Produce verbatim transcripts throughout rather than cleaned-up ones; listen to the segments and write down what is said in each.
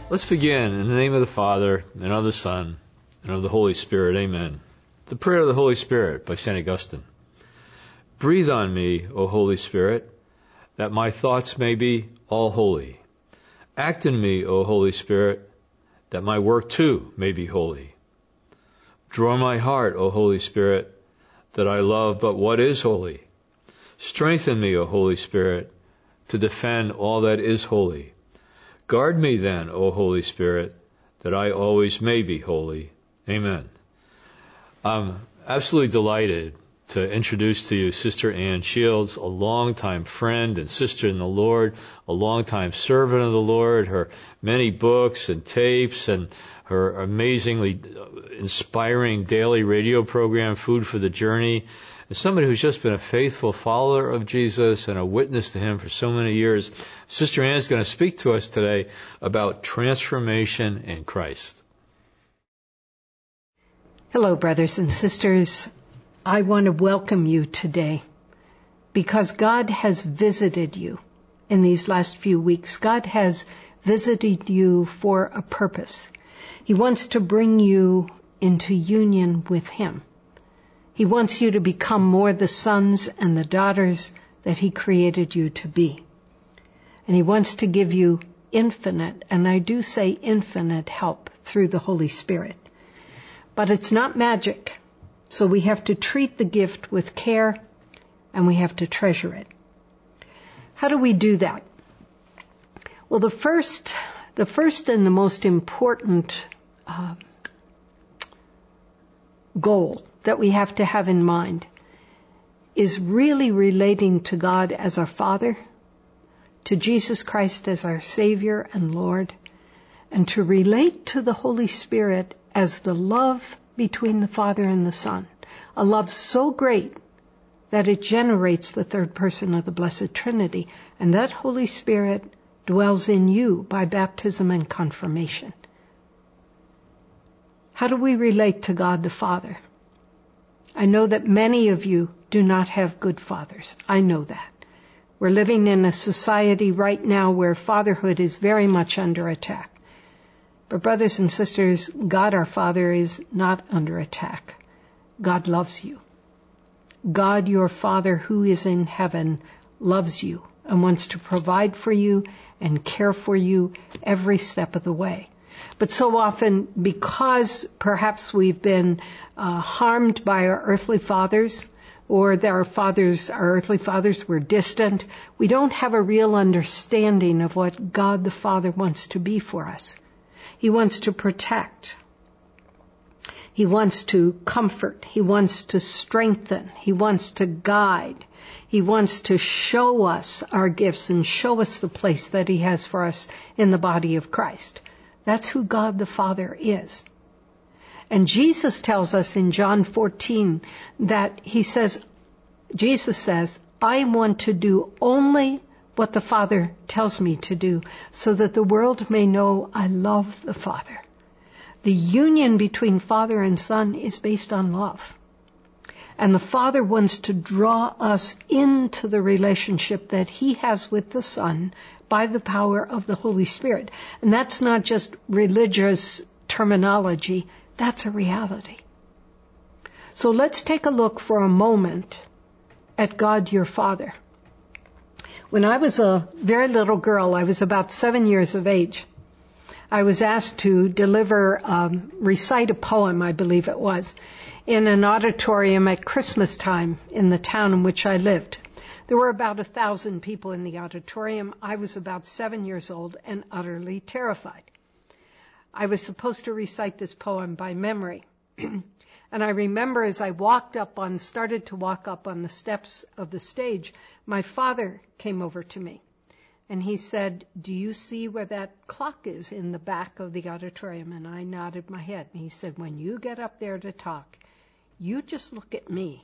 Let's begin in the name of the Father, and of the Son, and of the Holy Spirit. Amen. The Prayer of the Holy Spirit by Saint Augustine. Breathe on me, O Holy Spirit, that my thoughts may be all holy. Act in me, O Holy Spirit, that my work too may be holy. Draw my heart, O Holy Spirit, that I love but what is holy. Strengthen me, O Holy Spirit, to defend all that is holy. Guard me then, O Holy Spirit, that I always may be holy. Amen. I'm absolutely delighted to introduce to you Sister Ann Shields, a longtime friend and sister in the Lord, a longtime servant of the Lord, her many books and tapes and her amazingly inspiring daily radio program, Food for the Journey, and somebody who's just been a faithful follower of Jesus and a witness to him for so many years. Sister Ann is going to speak to us today about transformation in Christ. Hello, brothers and sisters. I want to welcome you today because God has visited you in these last few weeks. God has visited you for a purpose. He wants to bring you into union with Him. He wants you to become more the sons and the daughters that He created you to be. And He wants to give you infinite, and I do say infinite, help through the Holy Spirit. But it's not magic. So we have to treat the gift with care, and we have to treasure it. How do we do that? Well, the first, the first and the most important uh, goal that we have to have in mind is really relating to God as our Father, to Jesus Christ as our Savior and Lord, and to relate to the Holy Spirit as the love between the Father and the Son, a love so great that it generates the third person of the Blessed Trinity, and that Holy Spirit dwells in you by baptism and confirmation. How do we relate to God the Father? I know that many of you do not have good fathers. I know that. We're living in a society right now where fatherhood is very much under attack. But brothers and sisters, God our Father is not under attack. God loves you. God your Father who is in heaven loves you and wants to provide for you and care for you every step of the way. But so often, because perhaps we've been uh, harmed by our earthly fathers, or that our fathers, our earthly fathers were distant, we don't have a real understanding of what God the Father wants to be for us. He wants to protect. He wants to comfort. He wants to strengthen. He wants to guide. He wants to show us our gifts and show us the place that He has for us in the body of Christ. That's who God the Father is. And Jesus tells us in John fourteen that He says, Jesus says, I want to do only what the Father tells me to do, so that the world may know I love the Father. The union between Father and Son is based on love. And the Father wants to draw us into the relationship that He has with the Son by the power of the Holy Spirit. And that's not just religious terminology, that's a reality. So let's take a look for a moment at God your Father. When I was a very little girl, I was about seven years of age, I was asked to deliver, um, recite a poem, I believe it was, in an auditorium at Christmas time in the town in which I lived. There were about a thousand people in the auditorium. I was about seven years old and utterly terrified. I was supposed to recite this poem by memory. And I remember as I walked up on, started to walk up on the steps of the stage, my father came over to me. And he said, do you see where that clock is in the back of the auditorium? And I nodded my head. And he said, when you get up there to talk, you just look at me.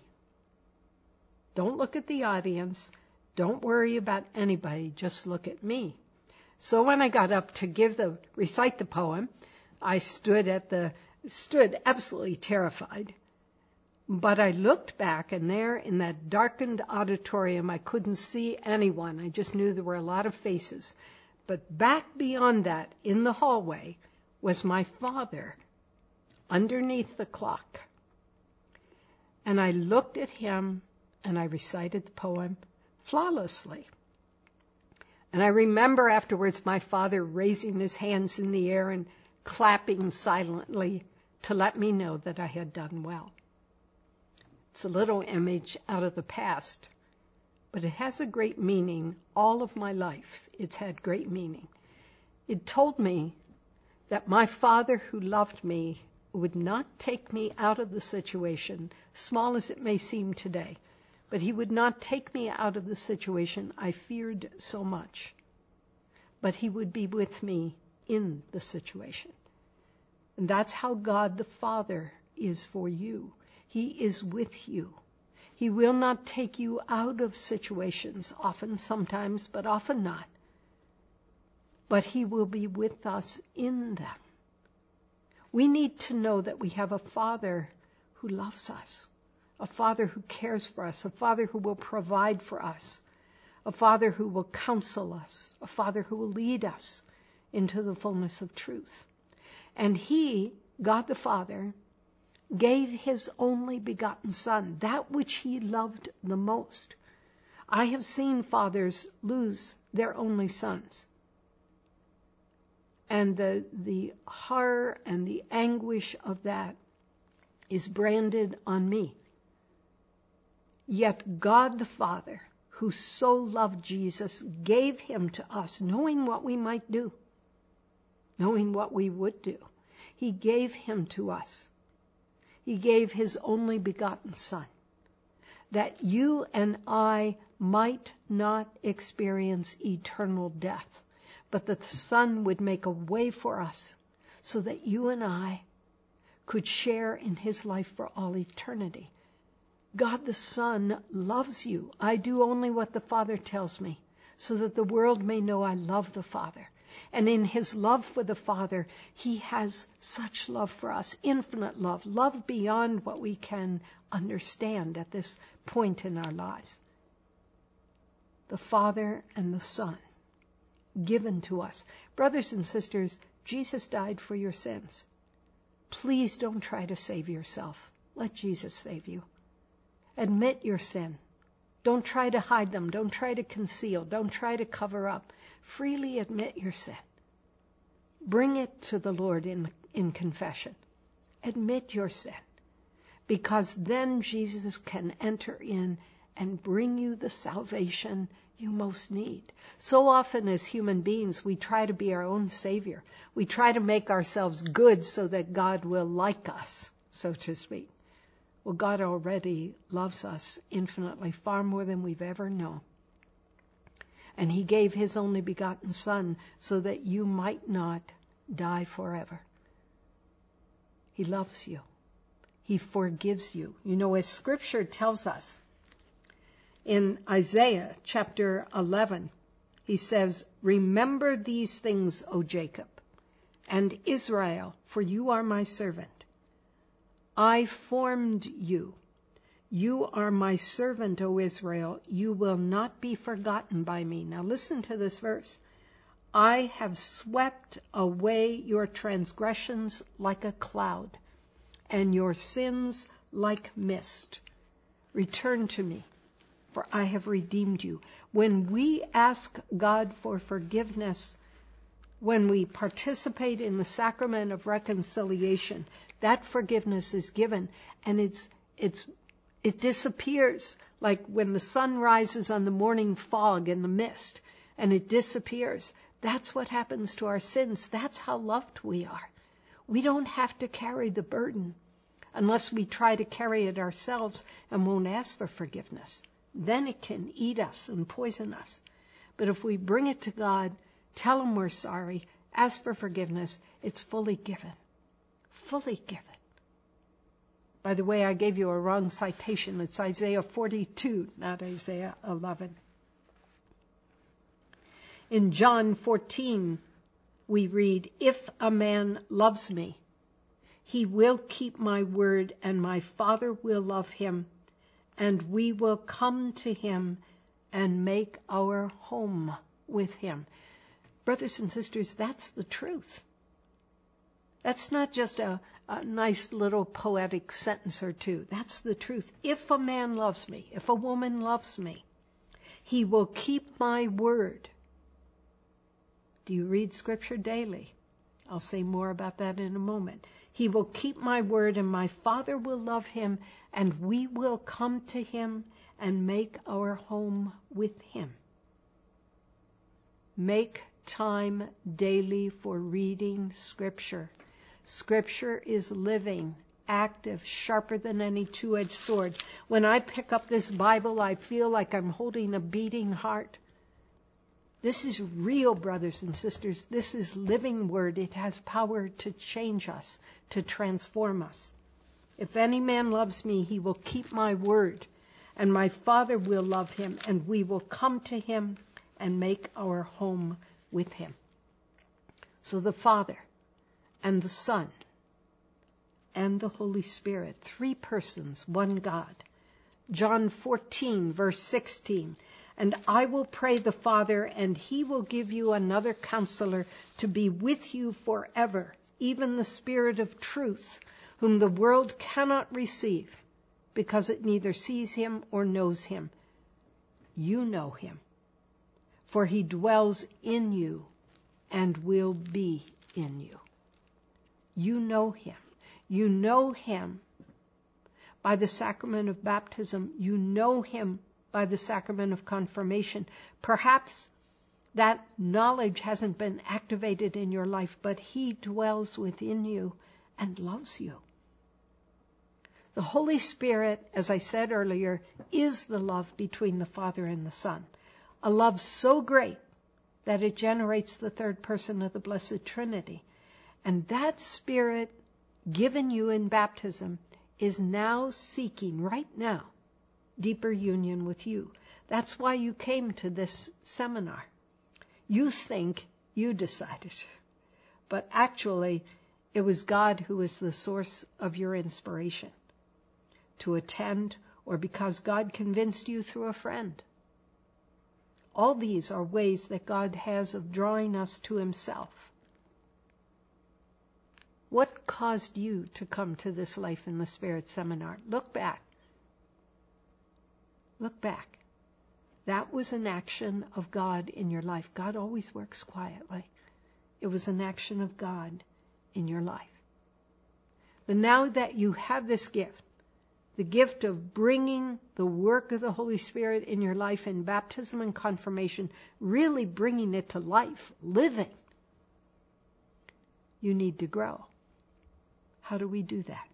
Don't look at the audience. Don't worry about anybody. Just look at me. So when I got up to give the, recite the poem, I stood at the, stood absolutely terrified. But I looked back, and there in that darkened auditorium, I couldn't see anyone. I just knew there were a lot of faces. But back beyond that, in the hallway, was my father underneath the clock. And I looked at him and I recited the poem flawlessly. And I remember afterwards my father raising his hands in the air and clapping silently to let me know that I had done well. It's a little image out of the past, but it has a great meaning. All of my life, it's had great meaning. It told me that my Father who loved me would not take me out of the situation, small as it may seem today, but he would not take me out of the situation I feared so much, but he would be with me in the situation. And that's how God the Father is for you. He is with you. He will not take you out of situations, often, sometimes, but often not. But he will be with us in them. We need to know that we have a Father who loves us, a Father who cares for us, a Father who will provide for us, a Father who will counsel us, a Father who will lead us into the fullness of truth. And he, God the Father, gave his only begotten Son, that which he loved the most. I have seen fathers lose their only sons. And the, the horror and the anguish of that is branded on me. Yet God the Father, who so loved Jesus, gave him to us, knowing what we might do, knowing what we would do. He gave him to us. He gave his only begotten Son, that you and I might not experience eternal death, but that the Son would make a way for us so that you and I could share in his life for all eternity. God the Son loves you. I do only what the Father tells me, so that the world may know I love the Father. And in his love for the Father, he has such love for us, infinite love, love beyond what we can understand at this point in our lives. The Father and the Son, given to us. Brothers and sisters, Jesus died for your sins. Please don't try to save yourself. Let Jesus save you. Admit your sin. Don't try to hide them. Don't try to conceal. Don't try to cover up. Freely admit your sin. Bring it to the Lord in, in confession. Admit your sin. Because then Jesus can enter in and bring you the salvation you most need. So often as human beings, we try to be our own Savior. We try to make ourselves good so that God will like us, so to speak. Well, God already loves us infinitely, far more than we've ever known. And he gave his only begotten Son so that you might not die forever. He loves you. He forgives you. You know, as Scripture tells us, in Isaiah chapter eleven, he says, "Remember these things, O Jacob, and Israel, for you are my servant. I formed you. You are my servant, O Israel. You will not be forgotten by me." Now listen to this verse. "I have swept away your transgressions like a cloud, and your sins like mist. Return to me, for I have redeemed you." When we ask God for forgiveness, when we participate in the sacrament of reconciliation, that forgiveness is given, and it's it's it disappears, like when the sun rises on the morning fog in the mist, and it disappears. That's what happens to our sins. That's how loved we are. We don't have to carry the burden unless we try to carry it ourselves and won't ask for forgiveness. Then it can eat us and poison us. But if we bring it to God, tell him we're sorry, ask for forgiveness, it's fully given. Fully given. By the way, I gave you a wrong citation. It's Isaiah forty-two, not Isaiah eleven. In John fourteen, we read, "If a man loves me, he will keep my word, and my Father will love him, and we will come to him and make our home with him." Brothers and sisters, that's the truth. That's not just a, a nice little poetic sentence or two. That's the truth. If a man loves me, if a woman loves me, he will keep my word. Do you read Scripture daily? I'll say more about that in a moment. He will keep my word, and my Father will love him, and we will come to him and make our home with him. Make time daily for reading Scripture. Scripture is living, active, sharper than any two-edged sword. When I pick up this Bible, I feel like I'm holding a beating heart. This is real, brothers and sisters. This is living word. It has power to change us, to transform us. If any man loves me, he will keep my word, and my Father will love him, and we will come to him and make our home with him. So the Father and the Son and the Holy Spirit, three persons, one God. John fourteen, verse sixteen. And I will pray the Father, and he will give you another counselor to be with you forever, even the Spirit of truth, whom the world cannot receive, because it neither sees him or knows him. You know him, for he dwells in you and will be in you. You know him. You know him by the sacrament of baptism. You know him by the sacrament of confirmation. Perhaps that knowledge hasn't been activated in your life, but he dwells within you and loves you. The Holy Spirit, as I said earlier, is the love between the Father and the Son. A love so great that it generates the third person of the Blessed Trinity. And that Spirit given you in baptism is now seeking, right now, deeper union with you. That's why you came to this seminar. You think you decided, but actually it was God who was the source of your inspiration to attend, or because God convinced you through a friend. All these are ways that God has of drawing us to himself. What caused you to come to this Life in the Spirit seminar? Look back. Look back. That was an action of God in your life. God always works quietly. It was an action of God in your life. But now that you have this gift, the gift of bringing the work of the Holy Spirit in your life in baptism and confirmation, really bringing it to life, living, you need to grow. How do we do that?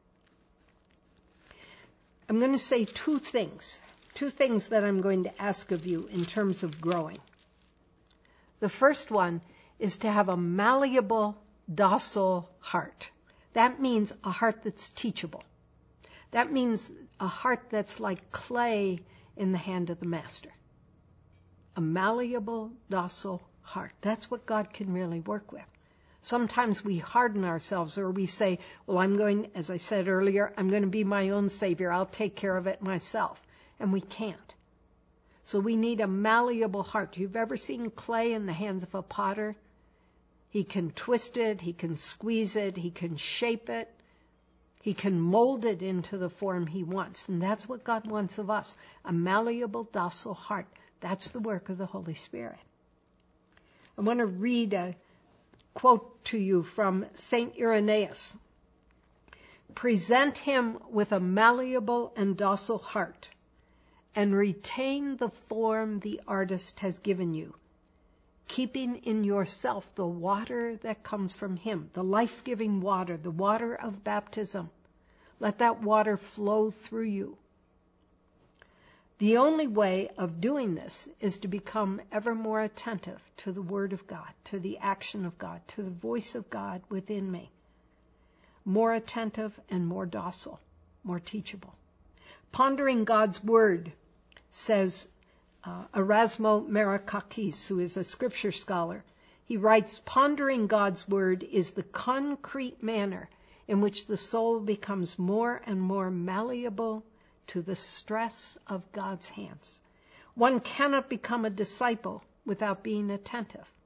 I'm going to say two things. Two things that I'm going to ask of you in terms of growing. The first one is to have a malleable, docile heart. That means a heart that's teachable. That means a heart that's like clay in the hand of the master. A malleable, docile heart. That's what God can really work with. Sometimes we harden ourselves, or we say, well, I'm going, as I said earlier, I'm going to be my own savior. I'll take care of it myself. And we can't. So we need a malleable heart. You've ever seen clay in the hands of a potter? He can twist it, he can squeeze it, he can shape it, he can mold it into the form he wants. And that's what God wants of us, a malleable, docile heart. That's the work of the Holy Spirit. I want to read a quote to you from Saint Irenaeus. Present him with a malleable and docile heart, and retain the form the artist has given you, keeping in yourself the water that comes from him, the life-giving water, the water of baptism. Let that water flow through you. The only way of doing this is to become ever more attentive to the Word of God, to the action of God, to the voice of God within me. More attentive and more docile, more teachable. Pondering God's Word, says uh, Erasmo Marakakis, who is a scripture scholar. He writes, pondering God's Word is the concrete manner in which the soul becomes more and more malleable to the stress of God's hands. One cannot become a disciple without being attentive.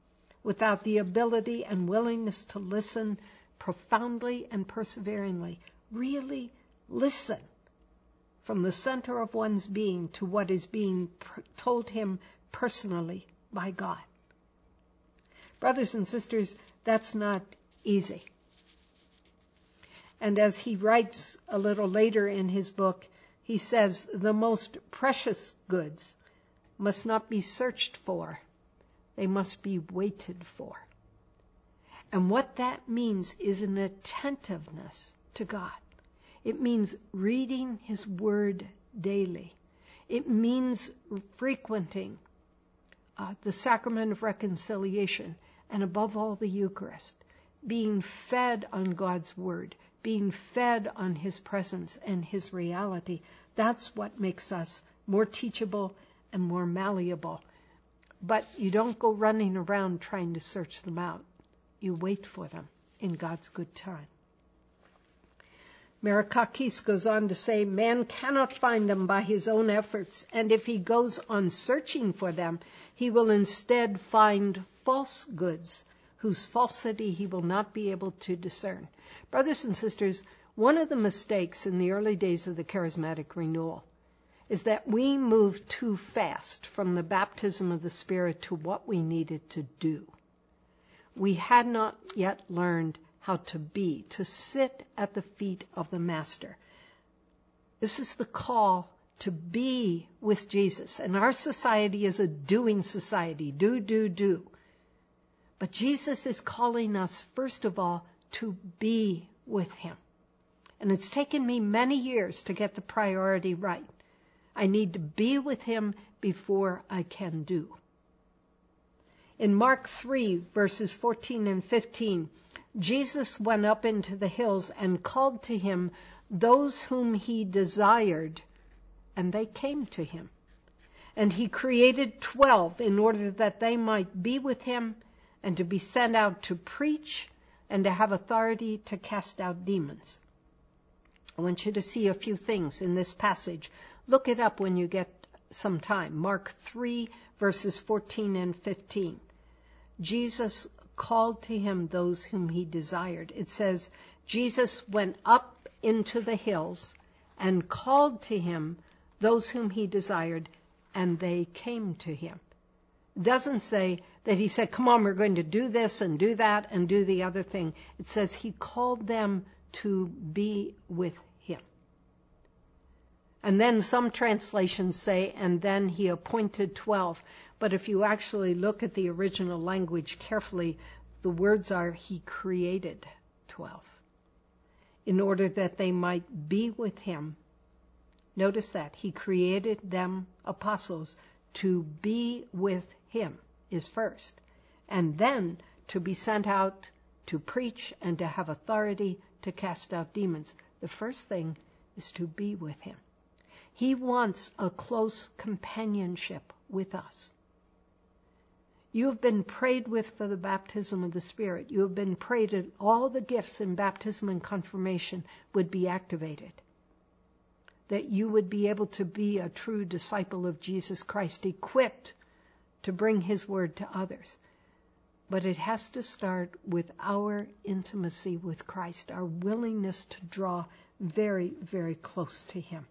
without the ability and willingness to listen profoundly and perseveringly, really listen from the center of one's being to what is being told him personally by God. Brothers and sisters, that's not easy. And as he writes a little later in his book, he says, the most precious goods must not be searched for. They must be waited for. And what that means is an attentiveness to God. It means reading his word daily. It means frequenting uh, the sacrament of reconciliation, and above all the Eucharist, being fed on God's word, being fed on his presence and his reality. That's what makes us more teachable and more malleable. But you don't go running around trying to search them out. You wait for them in God's good time. Merakakis goes on to say, man cannot find them by his own efforts, and if he goes on searching for them, he will instead find false goods, whose falsity he will not be able to discern. Brothers and sisters, one of the mistakes in the early days of the charismatic renewal is that we moved too fast from the baptism of the Spirit to what we needed to do. We had not yet learned how to be, to sit at the feet of the Master. This is the call to be with Jesus. And our society is a doing society. Do, do, do. But Jesus is calling us, first of all, to be with him. And it's taken me many years to get the priority right. I need to be with him before I can do. In Mark three, verses fourteen and fifteen, Jesus went up into the hills and called to him those whom he desired, and they came to him. And he created twelve in order that they might be with him and to be sent out to preach and to have authority to cast out demons. I want you to see a few things in this passage. Look it up when you get some time. Mark three, verses fourteen and fifteen. Jesus called to him those whom he desired. It says, Jesus went up into the hills and called to him those whom he desired, and they came to him. It doesn't say that he said, come on, we're going to do this and do that and do the other thing. It says he called them to be with him. And then some translations say, and then he appointed twelve. But if you actually look at the original language carefully, the words are, he created twelve, in order that they might be with him. Notice that. He created them apostles to be with him is first, and then to be sent out to preach and to have authority to cast out demons. The first thing is to be with him. He wants a close companionship with us. You have been prayed with for the baptism of the Spirit. You have been prayed that all the gifts in baptism and confirmation would be activated. That you would be able to be a true disciple of Jesus Christ, equipped to bring his word to others. But it has to start with our intimacy with Christ, our willingness to draw very, very close to him.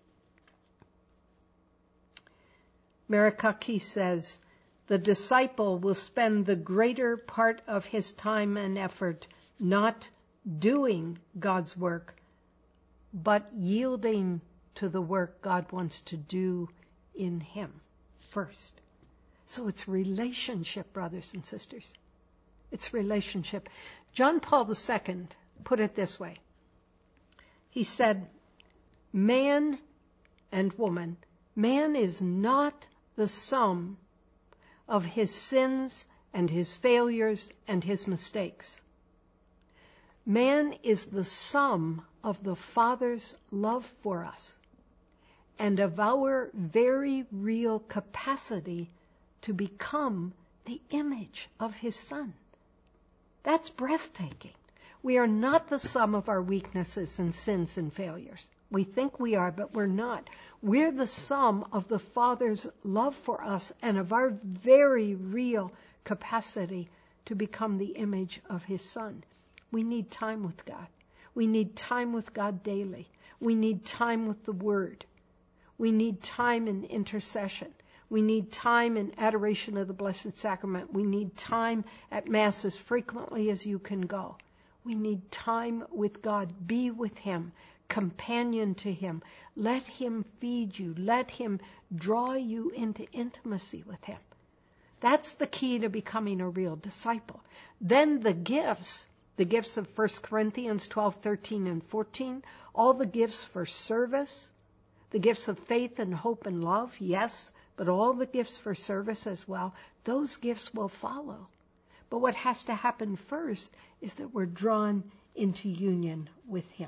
Merakaki says, the disciple will spend the greater part of his time and effort not doing God's work, but yielding to the work God wants to do in him first. So it's relationship, brothers and sisters. It's relationship. John Paul the Second put it this way. He said, man and woman, man is not the sum of his sins and his failures and his mistakes. Man is the sum of the Father's love for us and of our very real capacity to become the image of his Son. That's breathtaking. We are not the sum of our weaknesses and sins and failures. We think we are, but we're not. We're the sum of the Father's love for us and of our very real capacity to become the image of His Son. We need time with God. We need time with God daily. We need time with the Word. We need time in intercession. We need time in adoration of the Blessed Sacrament. We need time at Mass as frequently as you can go. We need time with God. Be with Him. Companion to Him. Let Him feed you. Let Him draw you into intimacy with Him. That's the key to becoming a real disciple. Then the gifts, the gifts of First Corinthians twelve, thirteen, and fourteen, all the gifts for service, the gifts of faith and hope and love, yes, but all the gifts for service as well, those gifts will follow. But what has to happen first is that we're drawn into union with Him.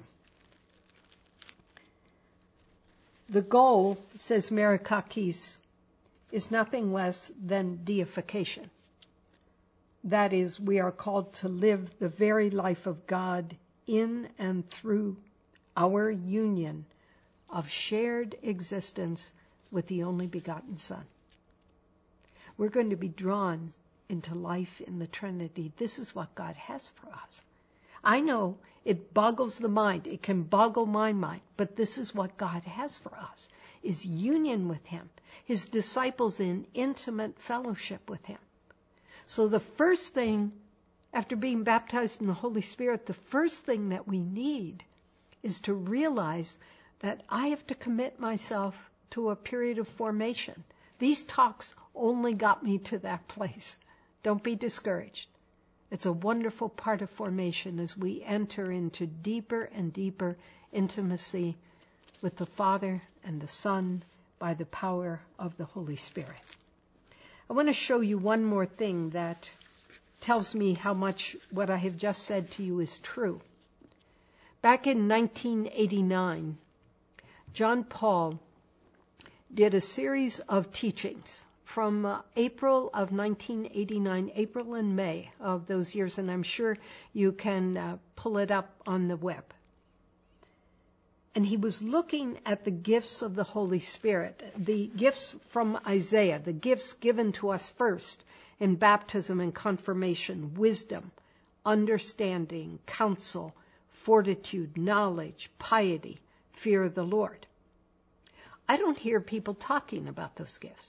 The goal, says Marakakis, is nothing less than deification. That is, we are called to live the very life of God in and through our union of shared existence with the only begotten Son. We're going to be drawn into life in the Trinity. This is what God has for us. I know it boggles the mind. It can boggle my mind. But this is what God has for us, is union with Him. His disciples in intimate fellowship with Him. So the first thing, after being baptized in the Holy Spirit, the first thing that we need is to realize that I have to commit myself to a period of formation. These talks only got me to that place. Don't be discouraged. It's a wonderful part of formation as we enter into deeper and deeper intimacy with the Father and the Son by the power of the Holy Spirit. I want to show you one more thing that tells me how much what I have just said to you is true. Back in nineteen eighty-nine, John Paul did a series of teachings from uh, April of nineteen eighty-nine, April and May of those years, and I'm sure you can uh, pull it up on the web. And he was looking at the gifts of the Holy Spirit, the gifts from Isaiah, the gifts given to us first in baptism and confirmation, wisdom, understanding, counsel, fortitude, knowledge, piety, fear of the Lord. I don't hear people talking about those gifts.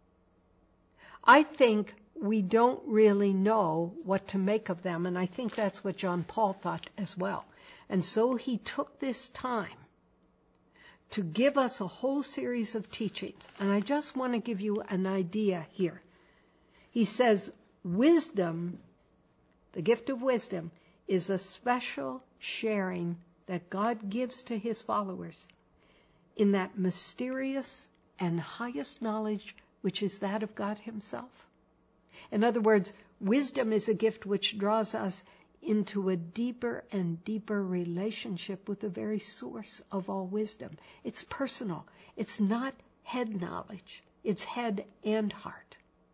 I think we don't really know what to make of them, and I think that's what John Paul thought as well. And so he took this time to give us a whole series of teachings. And I just want to give you an idea here. He says, wisdom, the gift of wisdom, is a special sharing that God gives to His followers in that mysterious and highest knowledge which is that of God Himself. In other words, wisdom is a gift which draws us into a deeper and deeper relationship with the very source of all wisdom. It's personal. It's not head knowledge. It's head and heart.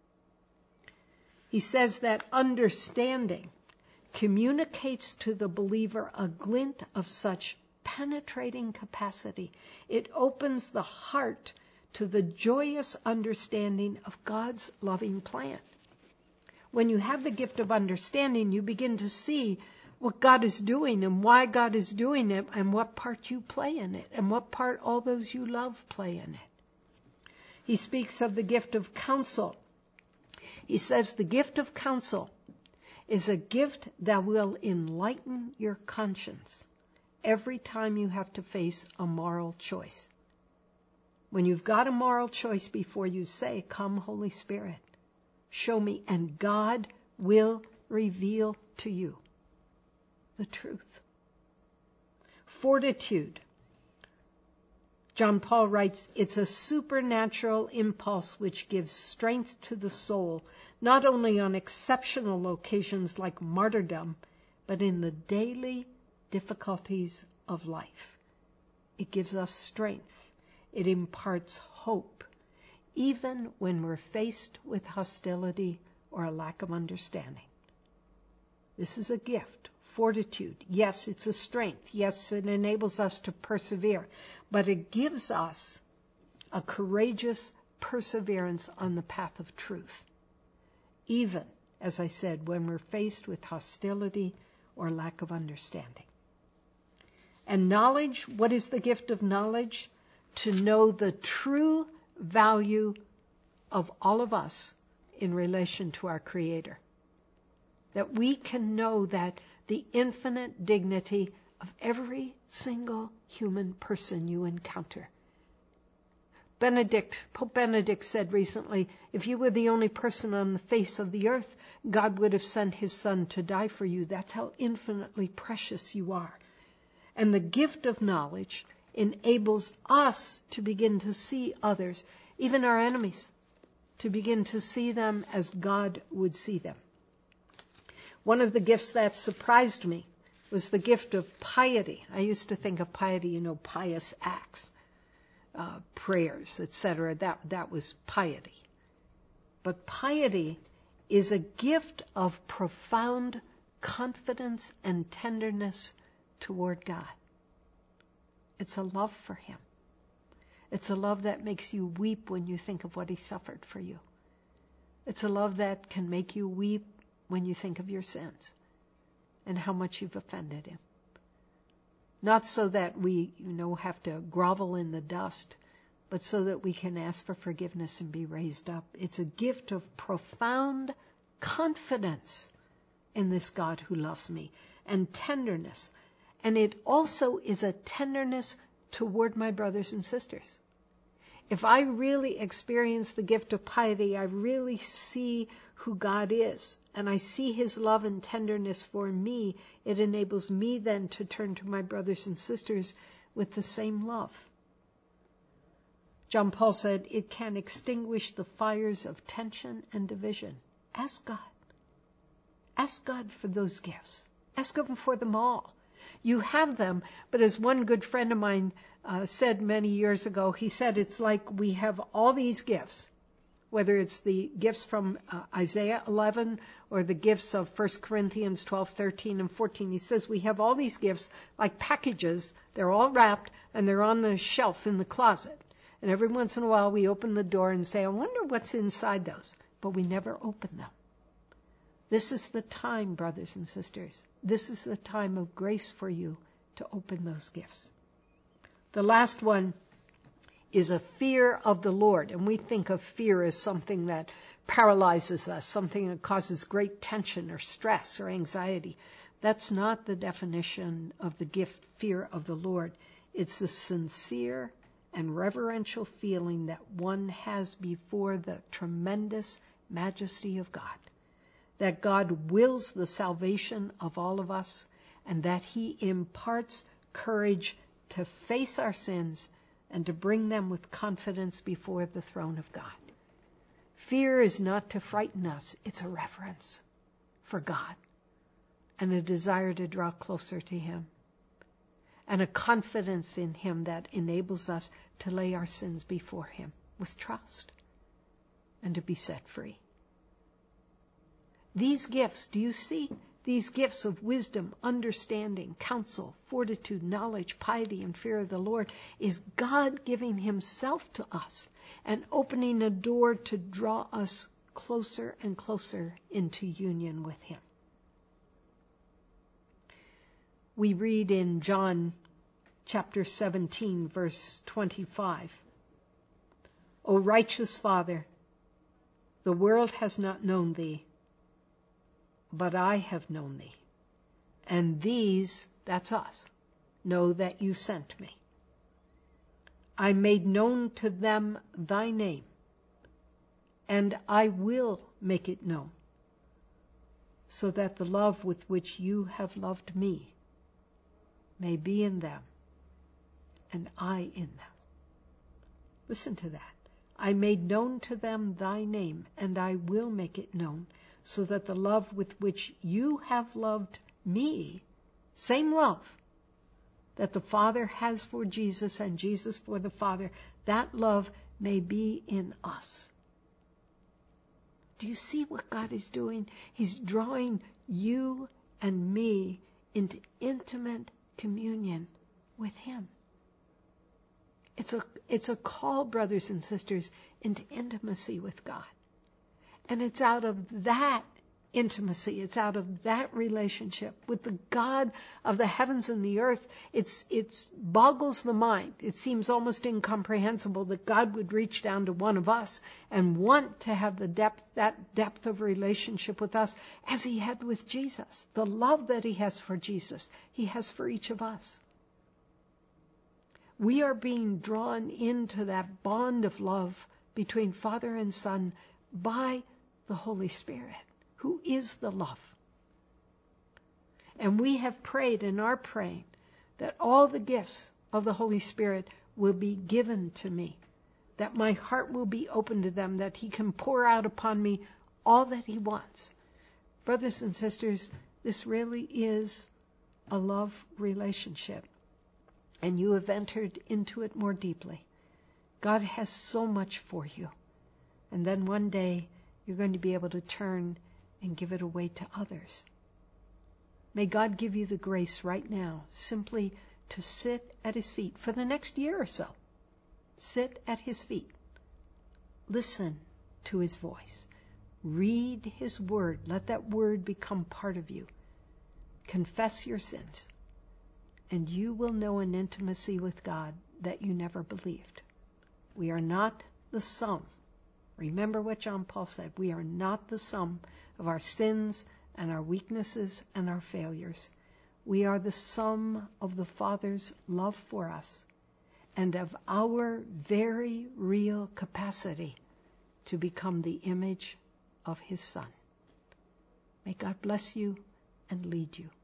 He says that understanding communicates to the believer a glint of such penetrating capacity. It opens the heart to the joyous understanding of God's loving plan. When you have the gift of understanding, you begin to see what God is doing and why God is doing it and what part you play in it and what part all those you love play in it. He speaks of the gift of counsel. He says the gift of counsel is a gift that will enlighten your conscience every time you have to face a moral choice. When you've got a moral choice before you say, "Come, Holy Spirit, show me," and God will reveal to you the truth. Fortitude. John Paul writes, it's a supernatural impulse which gives strength to the soul, not only on exceptional occasions like martyrdom, but in the daily difficulties of life. It gives us strength. It imparts hope, even when we're faced with hostility or a lack of understanding. This is a gift. Fortitude. Yes, it's a strength. Yes, it enables us to persevere. But it gives us a courageous perseverance on the path of truth, even as I said, when we're faced with hostility or lack of understanding. And knowledge, what is the gift of knowledge? To know the true value of all of us in relation to our Creator. That we can know that the infinite dignity of every single human person you encounter. Benedict, Pope Benedict said recently, if you were the only person on the face of the earth, God would have sent his Son to die for you. That's how infinitely precious you are. And the gift of knowledge enables us to begin to see others, even our enemies, to begin to see them as God would see them. One of the gifts that surprised me was the gift of piety. I used to think of piety, you know, pious acts. Uh, prayers, et cetera. That, that was piety. But piety is a gift of profound confidence and tenderness toward God. It's a love for Him. It's a love that makes you weep when you think of what He suffered for you. It's a love that can make you weep when you think of your sins and how much you've offended Him. Not so that we, you know, have to grovel in the dust, but so that we can ask for forgiveness and be raised up. It's a gift of profound confidence in this God who loves me, and tenderness. And it also is a tenderness toward my brothers and sisters. If I really experience the gift of piety, I really see who God is, and I see His love and tenderness for me. It enables me then to turn to my brothers and sisters with the same love. John Paul said, it can extinguish the fires of tension and division. Ask God. Ask God for those gifts. Ask Him for them all. You have them, but as one good friend of mine uh, said many years ago, he said it's like we have all these gifts, whether it's the gifts from uh, Isaiah eleven or the gifts of First Corinthians twelve, thirteen, and fourteen. He says we have all these gifts like packages. They're all wrapped and they're on the shelf in the closet. And every once in a while we open the door and say, I wonder what's inside those. But we never open them. This is the time, brothers and sisters. This is the time of grace for you to open those gifts. The last one is a fear of the Lord. And we think of fear as something that paralyzes us, something that causes great tension or stress or anxiety. That's not the definition of the gift, fear of the Lord. It's a sincere and reverential feeling that one has before the tremendous majesty of God. That God wills the salvation of all of us, and that He imparts courage to face our sins and to bring them with confidence before the throne of God. Fear is not to frighten us, it's a reverence for God and a desire to draw closer to Him and a confidence in Him that enables us to lay our sins before Him with trust and to be set free. These gifts, do you see? These gifts of wisdom, understanding, counsel, fortitude, knowledge, piety, and fear of the Lord is God giving Himself to us and opening a door to draw us closer and closer into union with Him. We read in John chapter seventeen, verse twenty-five, O righteous Father, the world has not known Thee, but I have known Thee, and these, that's us, know that You sent Me. I made known to them Thy name, and I will make it known, so that the love with which You have loved Me may be in them, and I in them. Listen to that. I made known to them Thy name, and I will make it known, so that the love with which You have loved Me, same love that the Father has for Jesus and Jesus for the Father, that love may be in us. Do you see what God is doing? He's drawing you and me into intimate communion with Him. It's a, it's a call, brothers and sisters, into intimacy with God. And it's out of that intimacy. It's out of that relationship with the God of the heavens and the earth. It's, it's boggles the mind. It seems almost incomprehensible that God would reach down to one of us and want to have the depth, that depth of relationship with us as he had with Jesus. The love that he has for Jesus, he has for each of us. We are being drawn into that bond of love between Father and Son by the Holy Spirit, who is the love. And we have prayed and are praying that all the gifts of the Holy Spirit will be given to me, that my heart will be open to them, that he can pour out upon me all that he wants. Brothers and sisters, this really is a love relationship, and you have entered into it more deeply. God has so much for you. And then one day, you're going to be able to turn and give it away to others. May God give you the grace right now simply to sit at his feet for the next year or so. Sit at his feet. Listen to his voice. Read his word. Let that word become part of you. Confess your sins. And you will know an intimacy with God that you never believed. We are not the sum. Remember what John Paul said. We are not the sum of our sins and our weaknesses and our failures. We are the sum of the Father's love for us and of our very real capacity to become the image of his Son. May God bless you and lead you.